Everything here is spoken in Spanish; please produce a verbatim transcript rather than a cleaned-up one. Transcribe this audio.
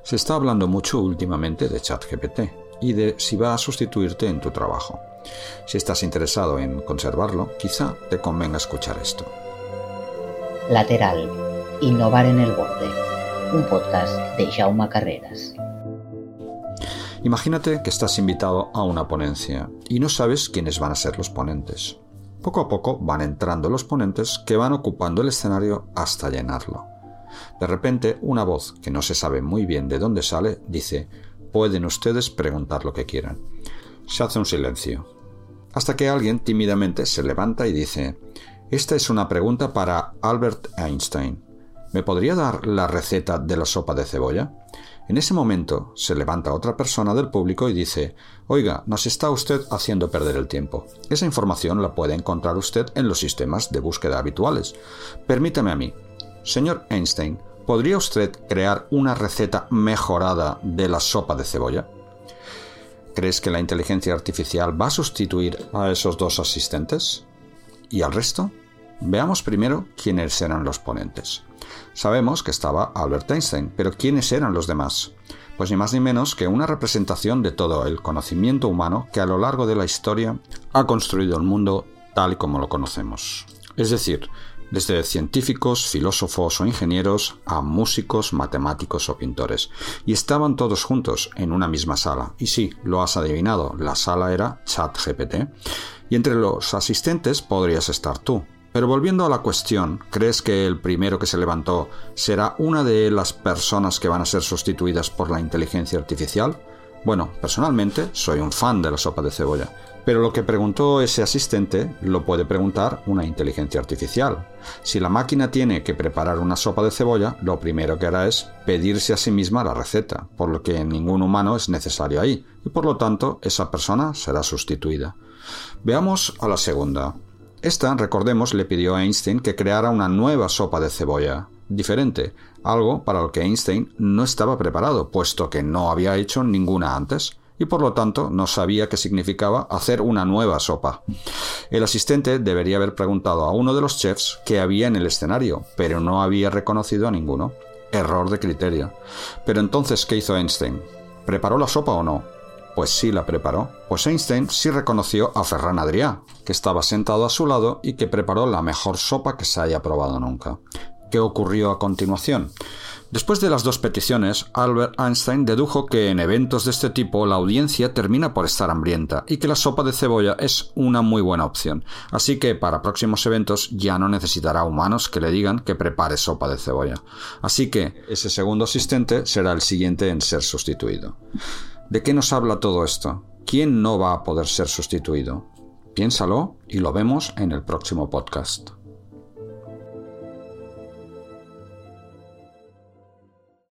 Se está hablando mucho últimamente de ChatGPT y de si va a sustituirte en tu trabajo. Si estás interesado en conservarlo, quizá te convenga escuchar esto. Lateral. Innovar en el borde. Un podcast de Jaume Carreras. Imagínate que estás invitado a una ponencia y no sabes quiénes van a ser los ponentes. Poco a poco van entrando los ponentes que van ocupando el escenario hasta llenarlo. De repente, una voz que no se sabe muy bien de dónde sale dice: «Pueden ustedes preguntar lo que quieran». Se hace un silencio, hasta que alguien tímidamente se levanta y dice: «Esta es una pregunta para Albert Einstein. ¿Me podría dar la receta de la sopa de cebolla?». En ese momento se levanta otra persona del público y dice: «Oiga, nos está usted haciendo perder el tiempo. Esa información la puede encontrar usted en los sistemas de búsqueda habituales. Permítame a mí. Señor Einstein, ¿podría usted crear una receta mejorada de la sopa de cebolla?». ¿Crees que la inteligencia artificial va a sustituir a esos dos asistentes? ¿Y al resto? Veamos primero quiénes eran los ponentes. Sabemos que estaba Albert Einstein, pero ¿quiénes eran los demás? Pues ni más ni menos que una representación de todo el conocimiento humano que a lo largo de la historia ha construido el mundo tal y como lo conocemos. Es decir, desde científicos, filósofos o ingenieros a músicos, matemáticos o pintores. Y estaban todos juntos en una misma sala. Y sí, lo has adivinado, la sala era ChatGPT. Y entre los asistentes podrías estar tú. Pero volviendo a la cuestión, ¿crees que el primero que se levantó será una de las personas que van a ser sustituidas por la inteligencia artificial? Bueno, personalmente soy un fan de la sopa de cebolla, pero lo que preguntó ese asistente lo puede preguntar una inteligencia artificial. Si la máquina tiene que preparar una sopa de cebolla, lo primero que hará es pedirse a sí misma la receta, por lo que ningún humano es necesario ahí, y por lo tanto esa persona será sustituida. Veamos a la segunda. Esta, recordemos, le pidió a Einstein que creara una nueva sopa de cebolla, diferente, algo para lo que Einstein no estaba preparado, puesto que no había hecho ninguna antes, y por lo tanto no sabía qué significaba hacer una nueva sopa. El asistente debería haber preguntado a uno de los chefs qué había en el escenario, pero no había reconocido a ninguno. Error de criterio. Pero entonces, ¿qué hizo Einstein? ¿Preparó la sopa o no? Pues sí la preparó, pues Einstein sí reconoció a Ferran Adrià, que estaba sentado a su lado y que preparó la mejor sopa que se haya probado nunca. ¿Qué ocurrió a continuación? Después de las dos peticiones, Albert Einstein dedujo que en eventos de este tipo la audiencia termina por estar hambrienta y que la sopa de cebolla es una muy buena opción. Así que para próximos eventos ya no necesitará humanos que le digan que prepare sopa de cebolla. Así que ese segundo asistente será el siguiente en ser sustituido. ¿De qué nos habla todo esto? ¿Quién no va a poder ser sustituido? Piénsalo y lo vemos en el próximo podcast.